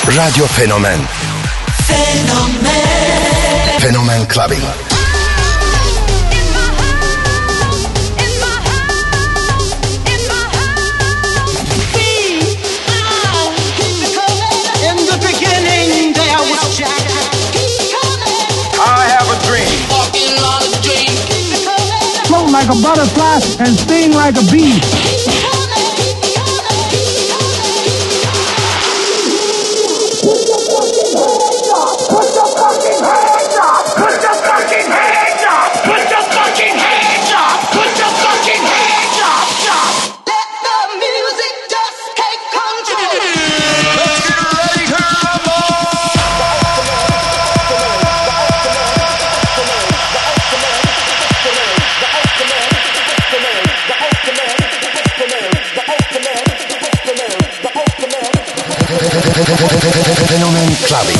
Radio Fenomen. Fenomen Clubbing. Float like a butterfly and sting like a bee. Fenomen Clubbing.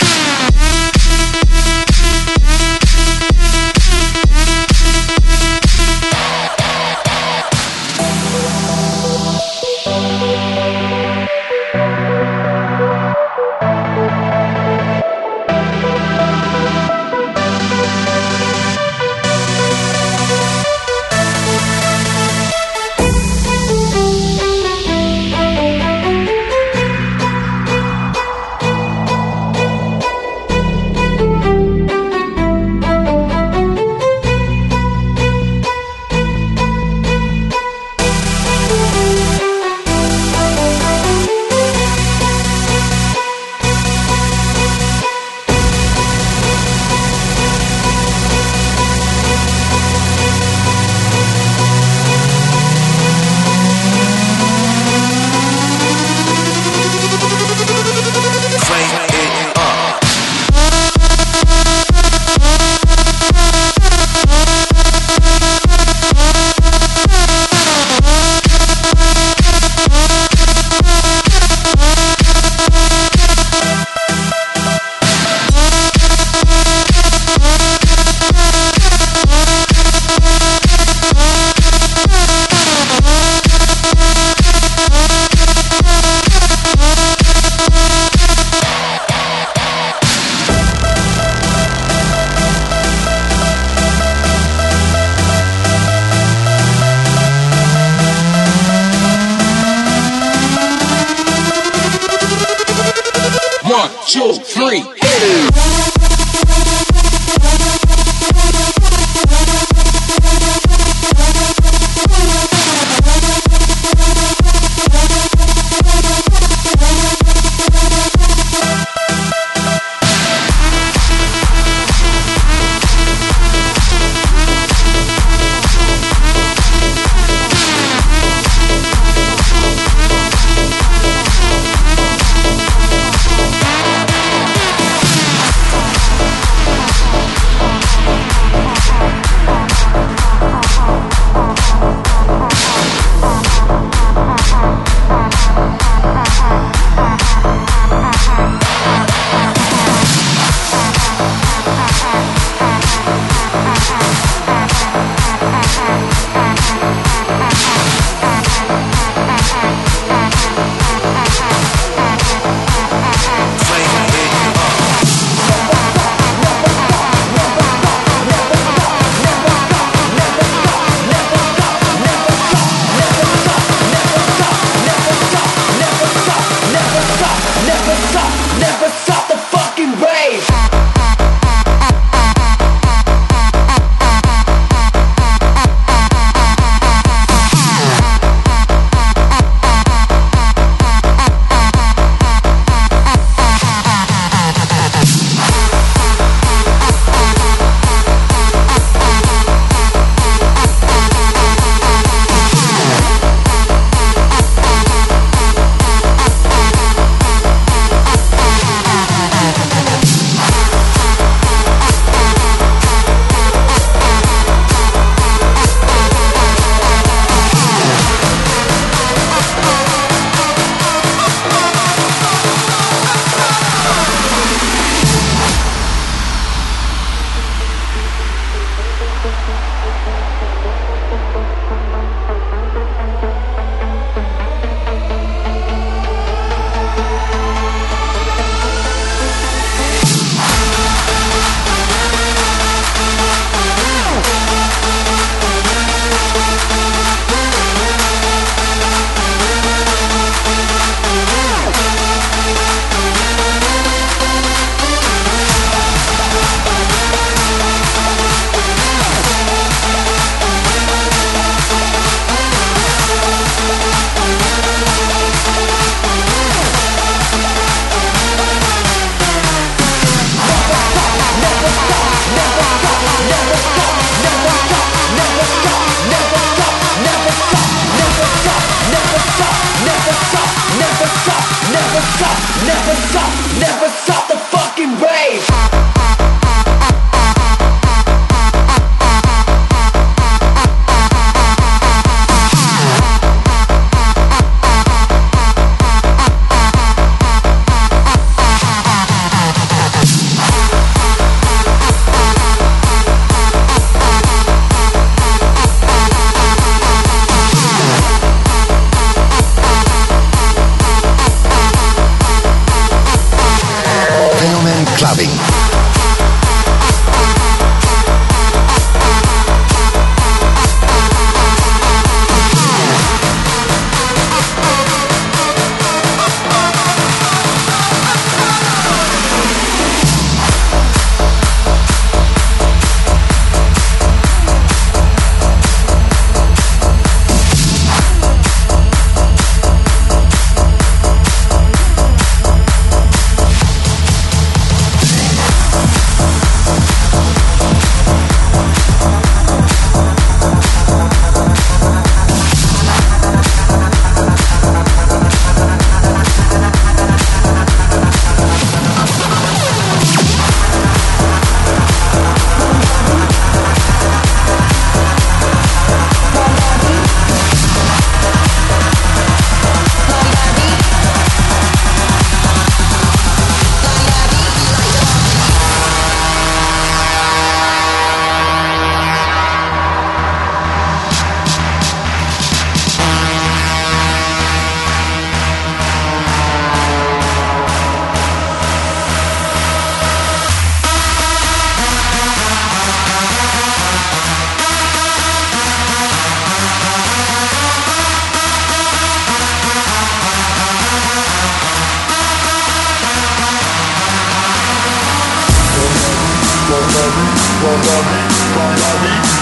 2, 3.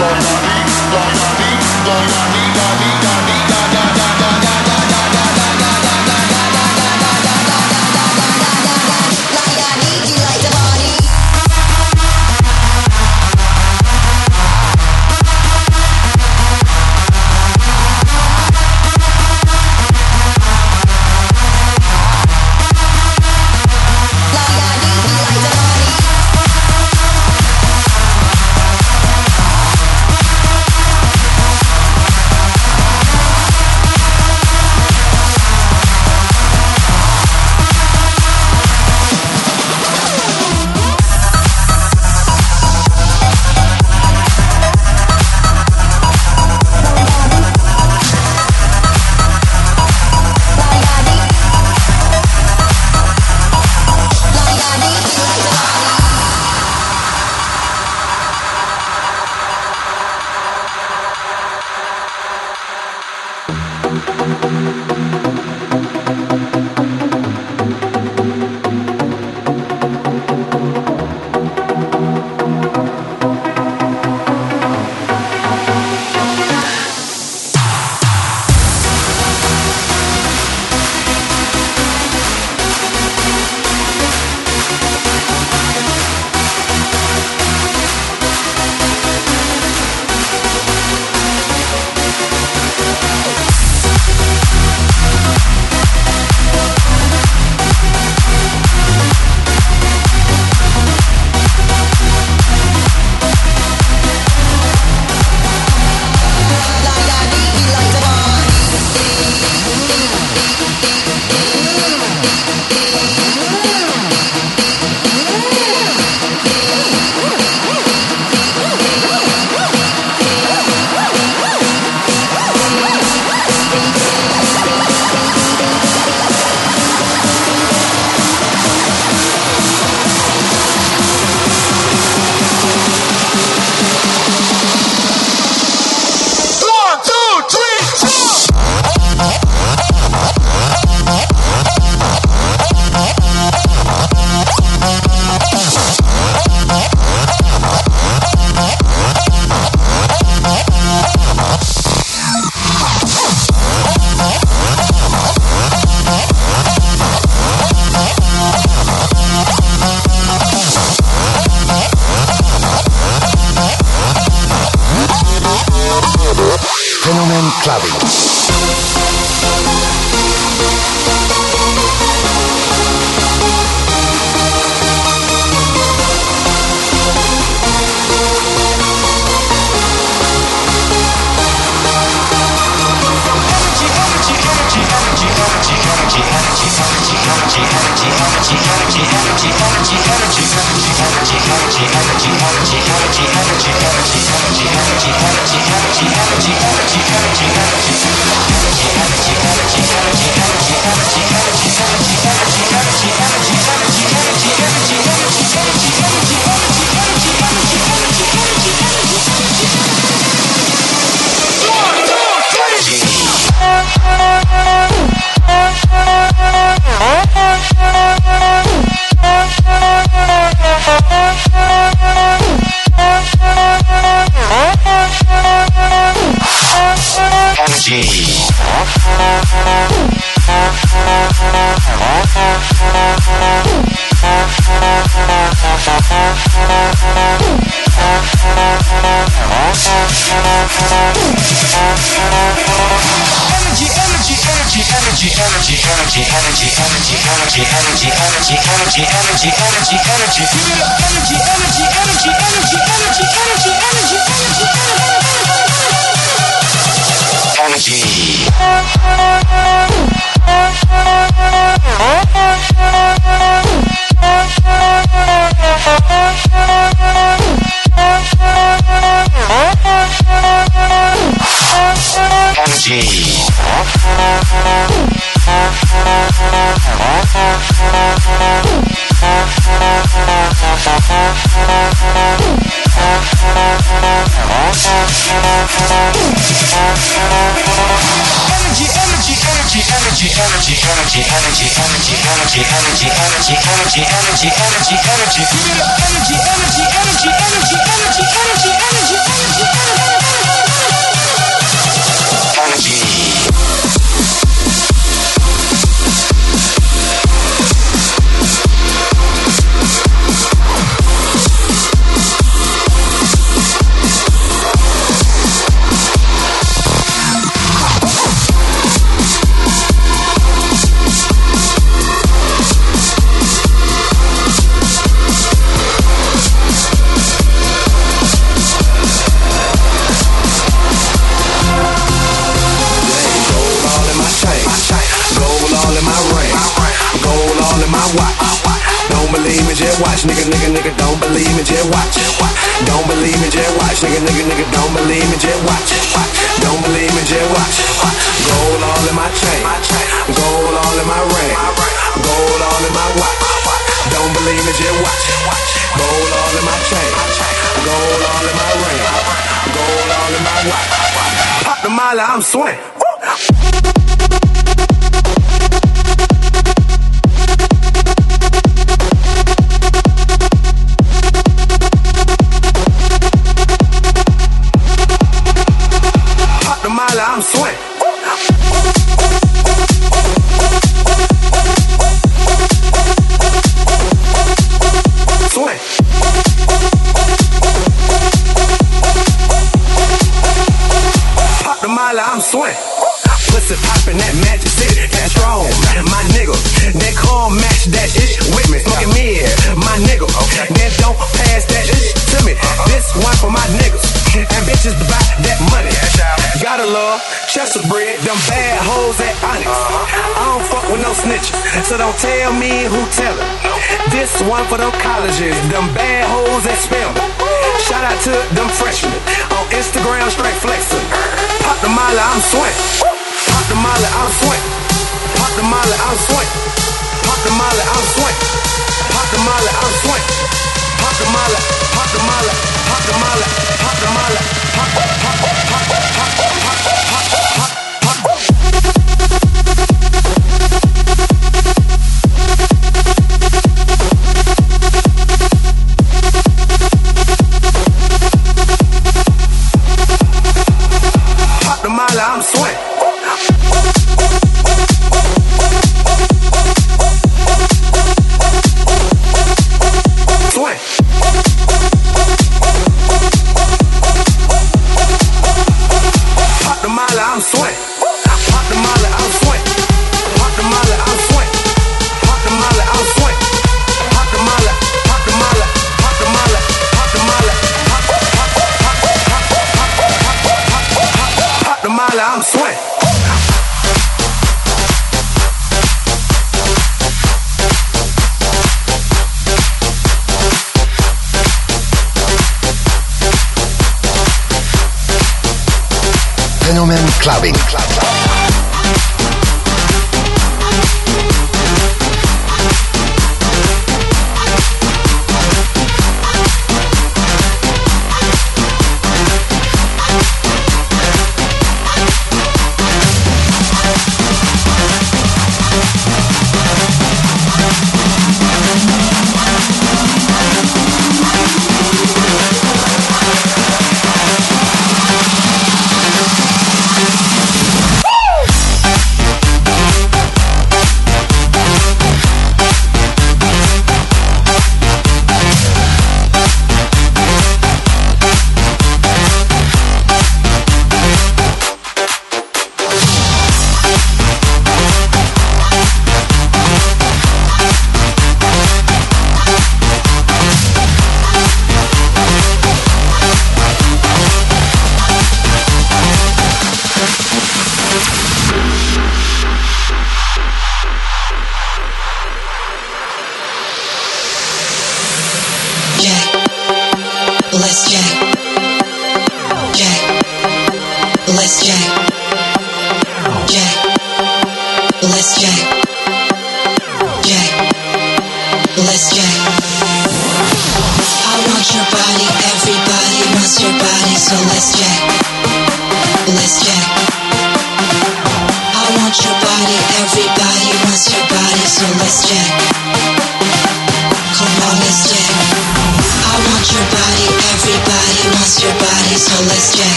Energy. believe me, just watch. Nigga, don't believe me, just watch. Don't believe me, just watch. Nigga, don't believe me, just watch. Don't believe me, just watch. Gold all in my chain, gold all in my ring, gold all in my watch. Don't believe me, just watch. Gold all in my chain, gold all in my ring, gold all in my watch. Pop the molly, I'm swing. I'm swing. Swing. Pop the molly, I'm swing. Pussy poppin' that Magic City, that's strong. My nigga, that car match that ish with me. Smoking me, my nigga. Then don't pass that ish to me. This one for my niggas and bitches buy that money. Gotta love Chester bread, them bad hoes at Onyx. I don't fuck with no snitches, so don't tell me who tellin'. This one for them colleges, them bad hoes at Spelman. Shout out to them freshmen on Instagram, straight flexin'. Pop the molly, I'm swing. Pop the molly, I'm swing. Pop the molly, I'm swing. Pop the molly, I'm swing. Pop the molly, I'm swing. Pop the molly, pop the molly, pop the molly, pop the molly, pop, pop, pop, pop, pop, pop, pop, pop. Pop the molly, I'm swing. I'm swing. Pop the molly, I'm swing. Pop the molly, I'm swing. Pop the molly, I'm swing. Pop the molly, pop the molly, pop the molly, pop the molly, pop, pop, pop, pop, pop, pop, pop the molly, I'm swing. Fenomen Clubbing.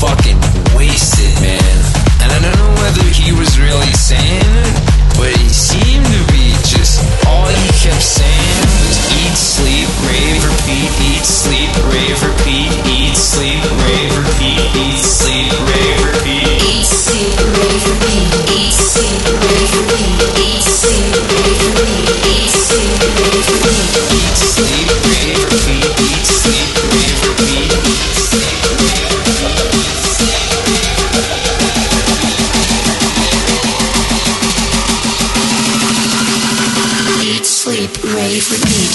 fucking wasted, man. And I don't know whether he was really saying it, but he seemed to be just, all he kept saying was eat, sleep, rave, repeat, eat, sleep, rave, repeat, eat, sleep, rave, repeat, eat, sleep, rave, repeat. Eat, sleep, rave, repeat, eat, sleep, rave, repeat, eat, sleep, rave, repeat, eat, sleep, rave, repeat. Eat, sleep, rave, repeat, eat, sleep, rave, repeat, eat, sleep, rave, repeat. Eat, sleep, rave, repeat.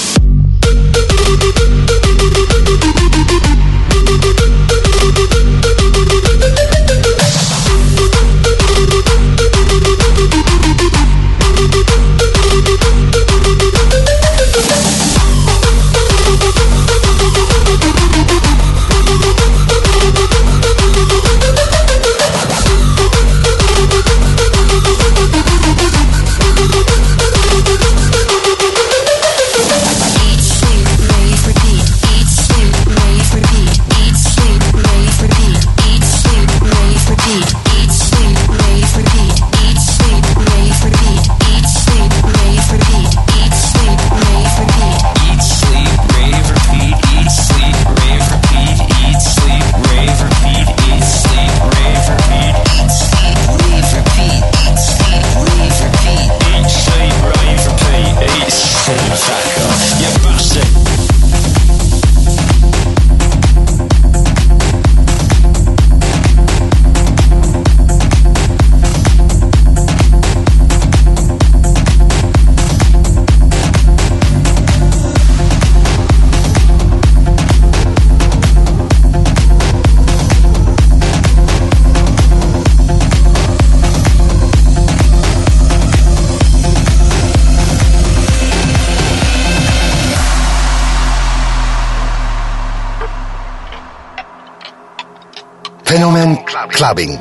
Fenomen Clubbing.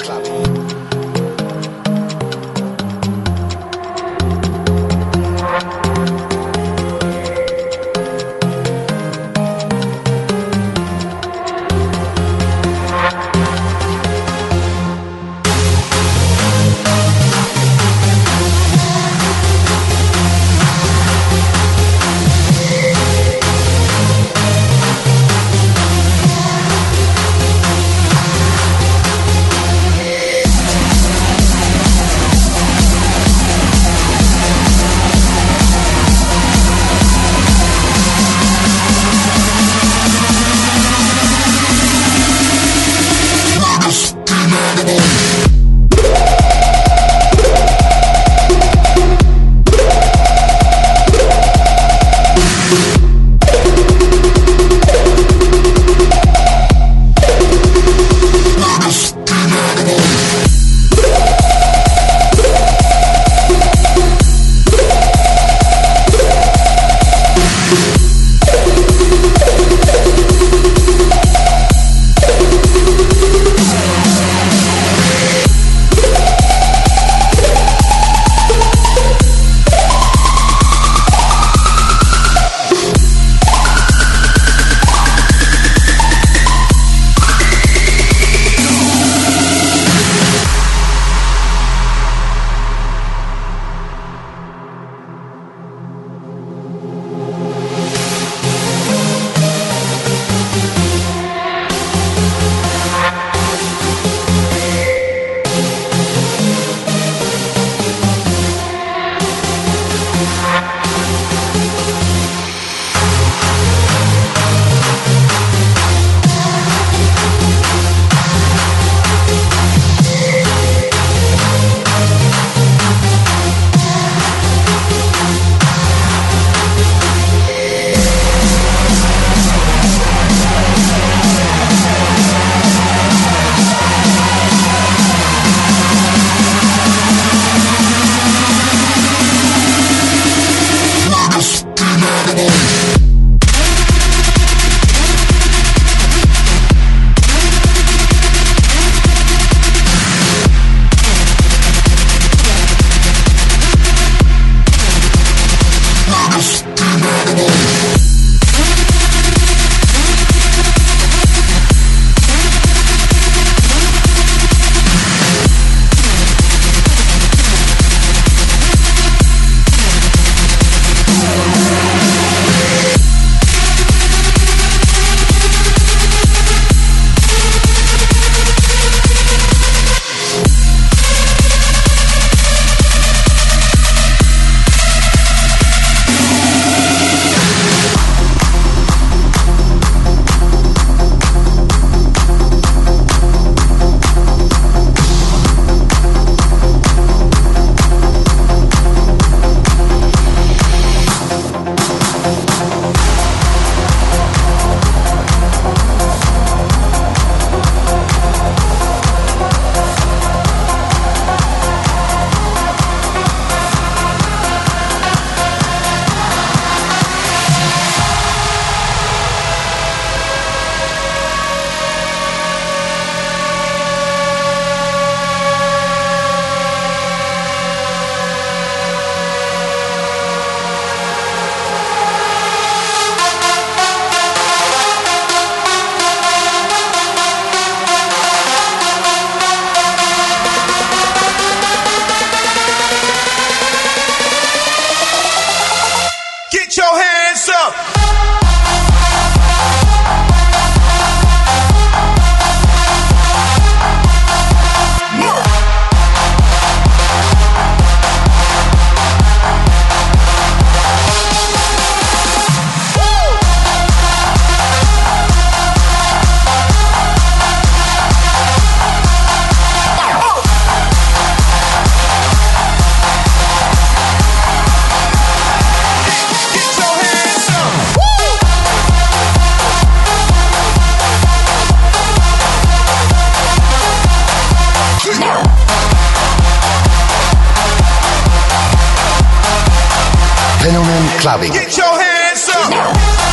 Clubbing. Get your hands up.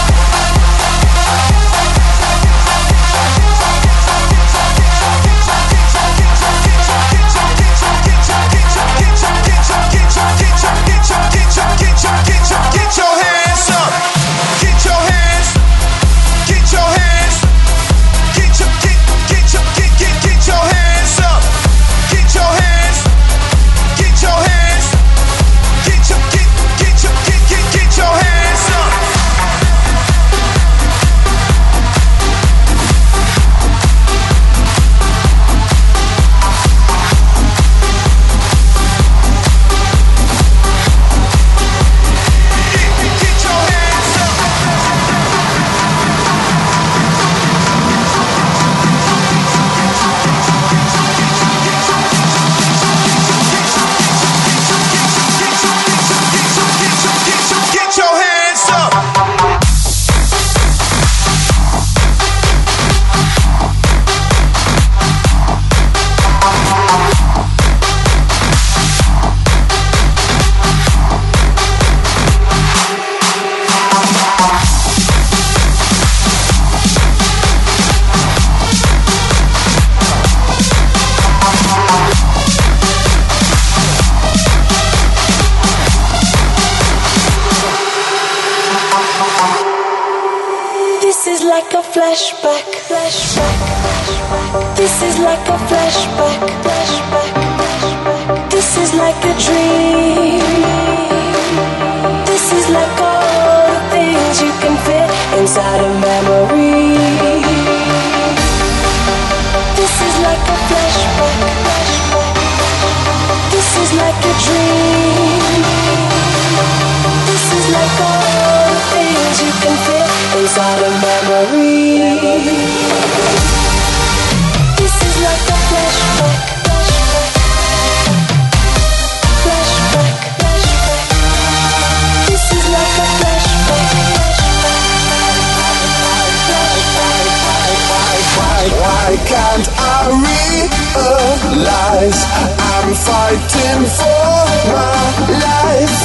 Get your hands up. Get your hands. Get your hands. Get your hands up. Get your hands. Get your hands. Get your hands up. Flashback. This is like a flashback. This is like a dream. This is like all the things you can fit inside a memory. This is like a flashback. This is like a dream. This is like all the things you can fit inside a memory. This is like a flashback. This is like a flashback. Why can't I realize I'm fighting for my life?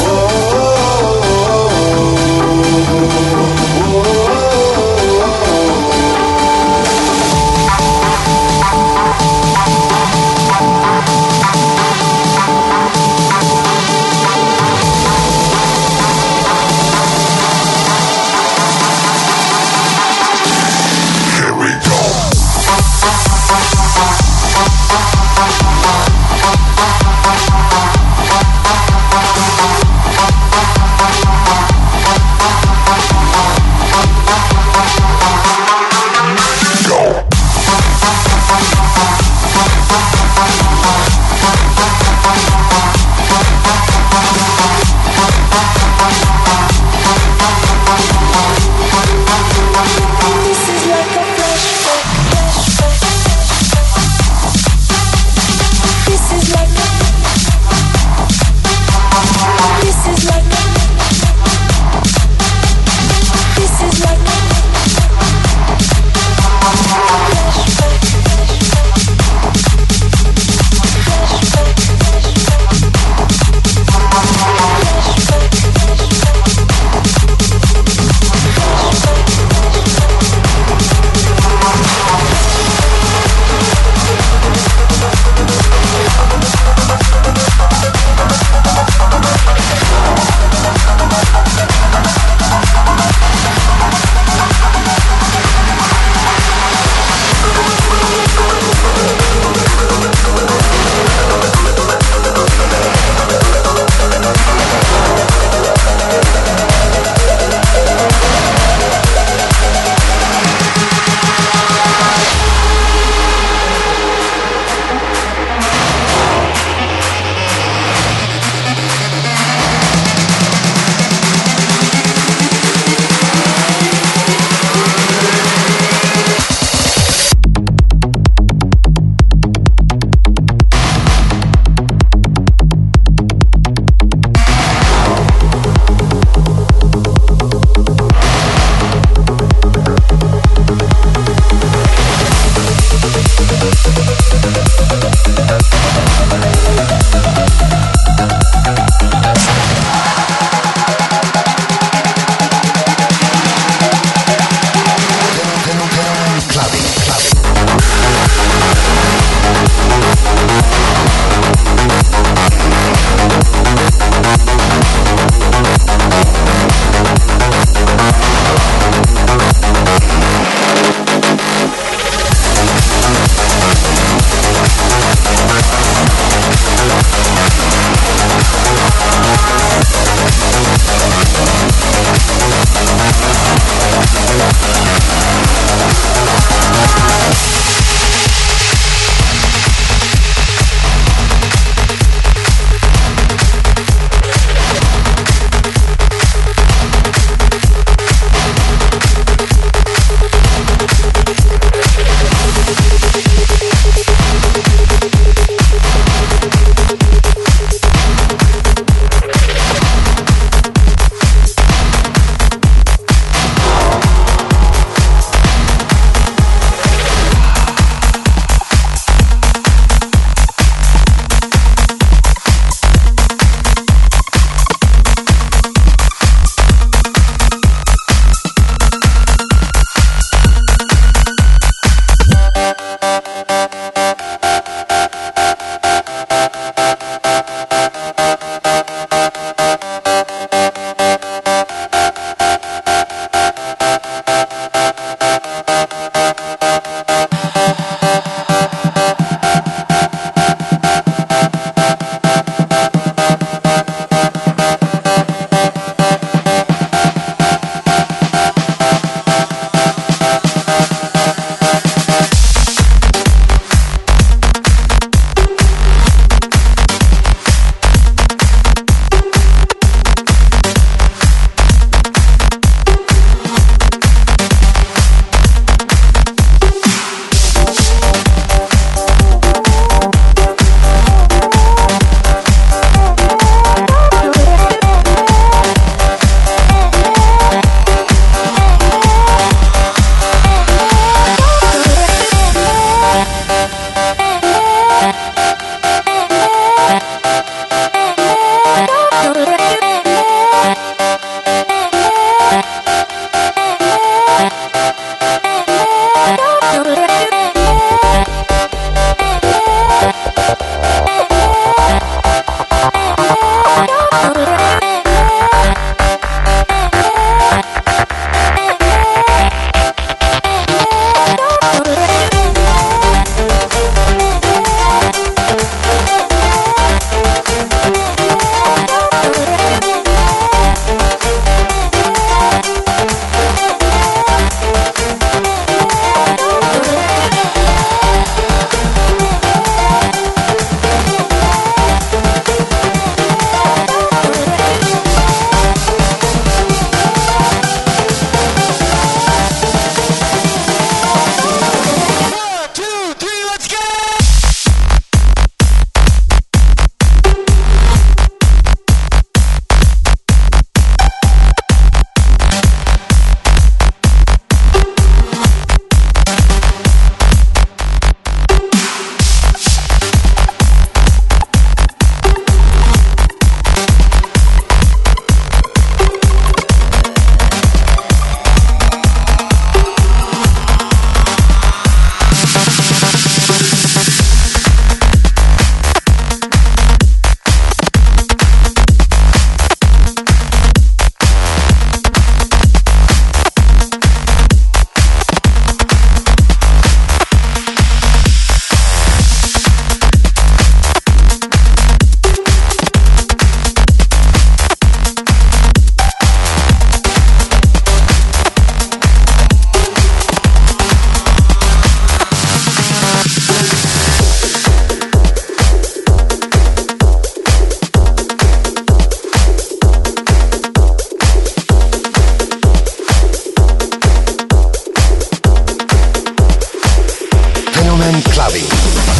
Phenomen Clubbing.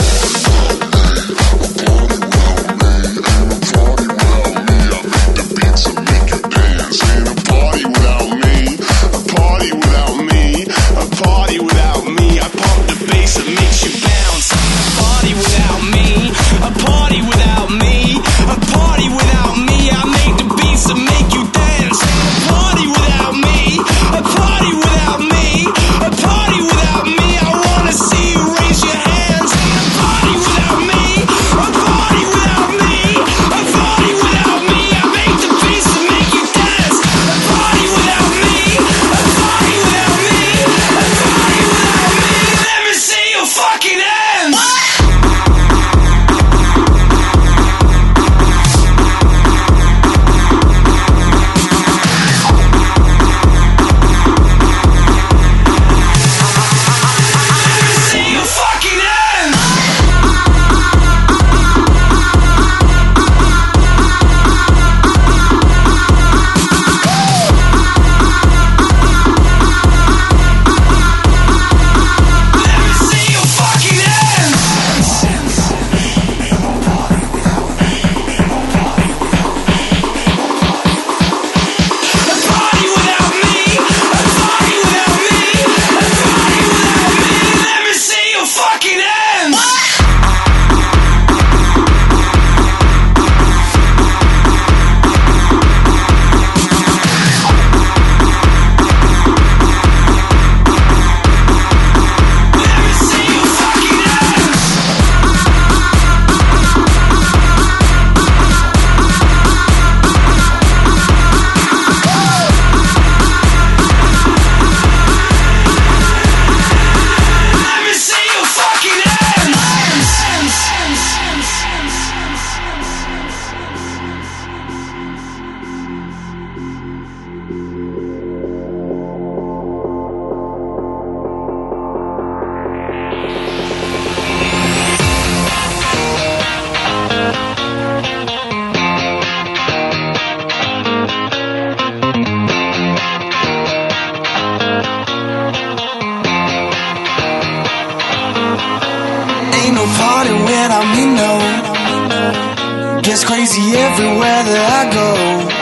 Crazy everywhere that I go.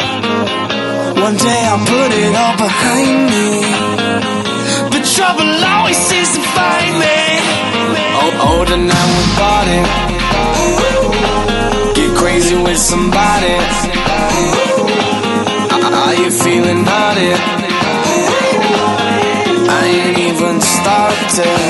One day I'll put it all behind me, but trouble always seems to find me. Oh, tonight we party, get crazy with somebody. Are you feeling naughty? I ain't even started.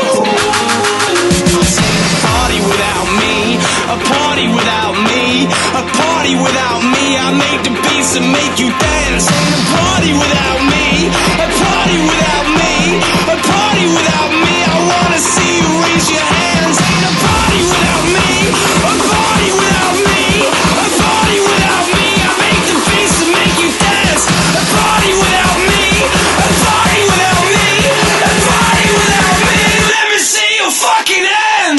Party without me, a party without me, a party without me. I make the beats and make you dance. Ain't a party without me, a party without me, a party without me. I wanna see you raise your hands. Ain't a party without me, a party without me, a party without me. I make the beats and make you dance. A party without me, a party without me, a party without me. Let me see your fucking hands.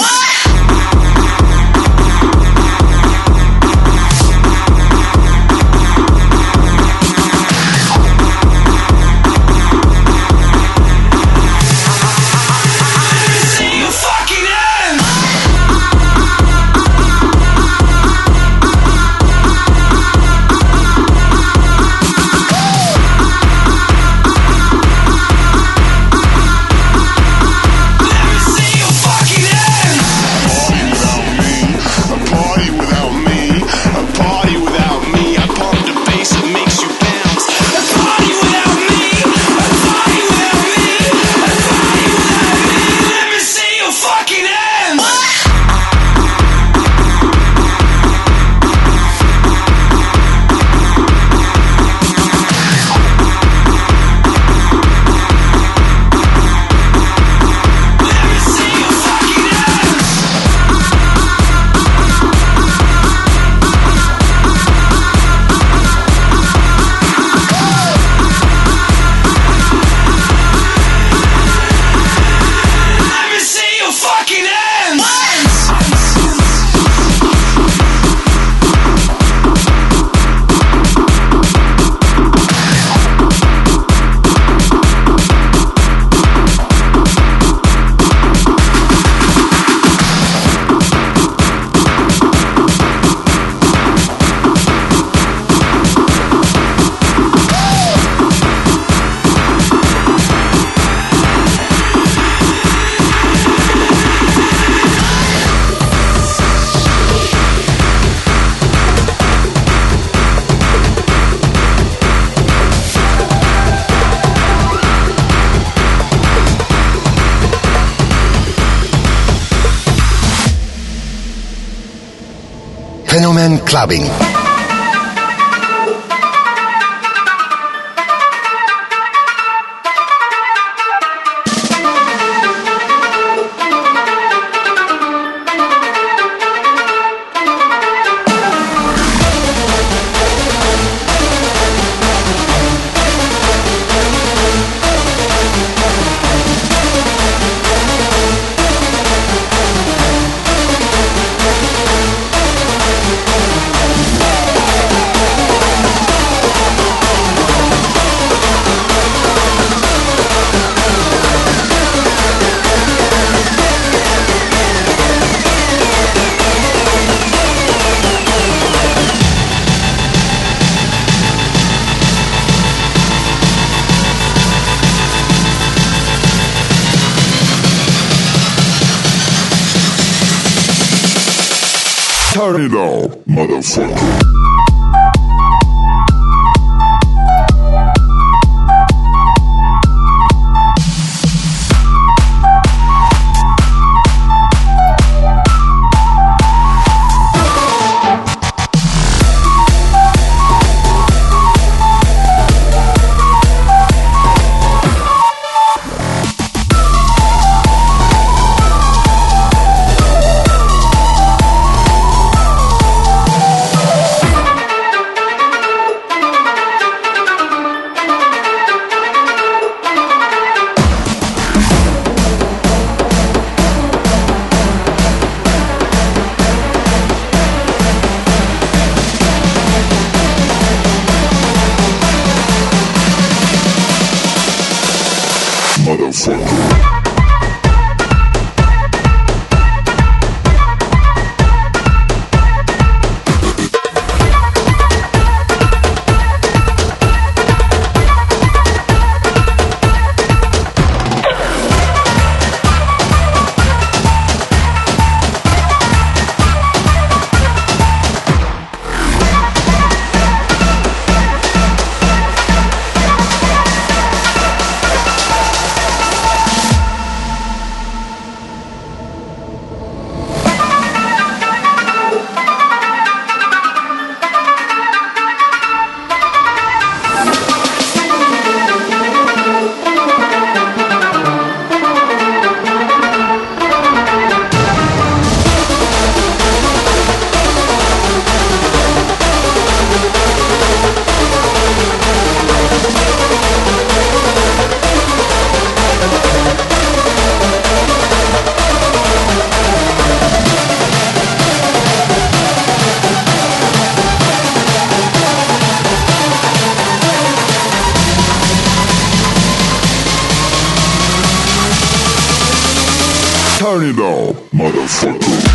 Fucking hands! Fenomen Clubbing. Turn it up, motherfucker. Turn it up, motherfucker.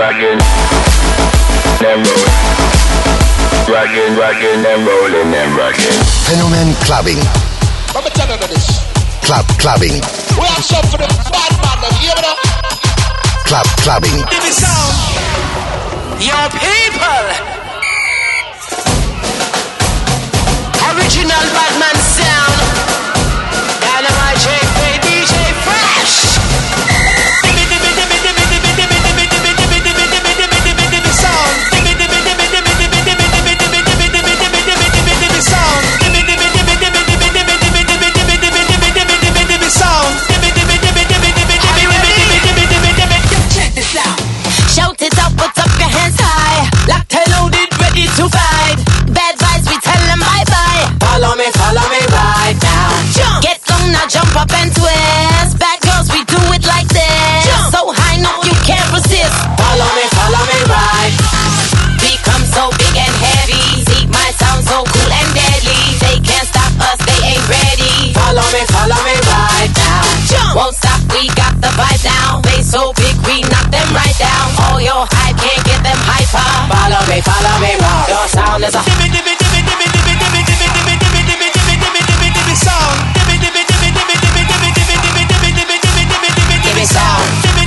rocking and rolling. Rocking and rolling and rocking. Phenomen Clubbing. Let me tell you this. Clubbing. We have some for the bad man, them, you know? Clubbing. Give me sound. Your people. Original Batman sound. Dynamite JP DJ Fresh. Shout it out, put up your hands high. Locked and loaded, ready to fight. Bad vibes, we tell them bye-bye. Follow me right now. Jump. Get down now, jump up and twist. Bad girls, we do it like this. Jump. So high, no, you can't resist. Follow me right. Become so big and heavy. See my sound so cool and deadly. They can't stop us, they ain't ready. Follow me right now. Jump. Won't stop, we got the vibe now. They so big, we knock them right down. All your hype can't get them hyper. Follow me right. Your sound is a Give me sound.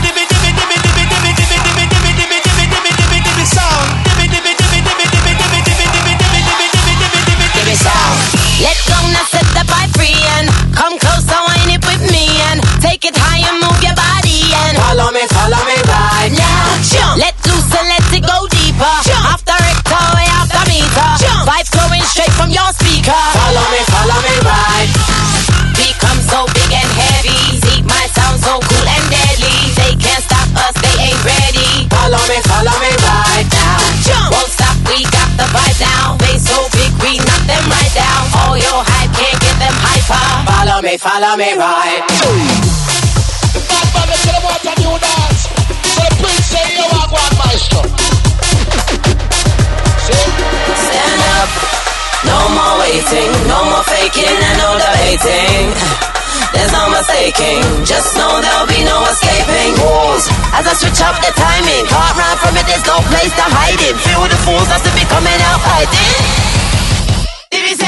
Let go now, set the vibe free and come close, so wind it with me and take it high and move your body and Follow me right now. Jump. Let loose and let it go deeper. Jump. After rector, way after meter. Jump. Vibe flowing straight from your speaker. Follow me right. Become so big and heavy. See my sound so cool and deadly. They can't stop us, they ain't ready. Follow me right now. Jump. Won't stop, we got the vibe now. They so big, we knock them right down. All your hype can't get them hyper. Follow me right. The bad man, they say they want a new dance. So the prince say, you are one maestro. See? Stand up, no more waiting, no more faking and no debating. There's no mistaking, just know there'll be no escaping. Moves as I switch up the timing. Can't run from it, there's no place to hide it. Feel the fools that's to be coming out fighting. Did he say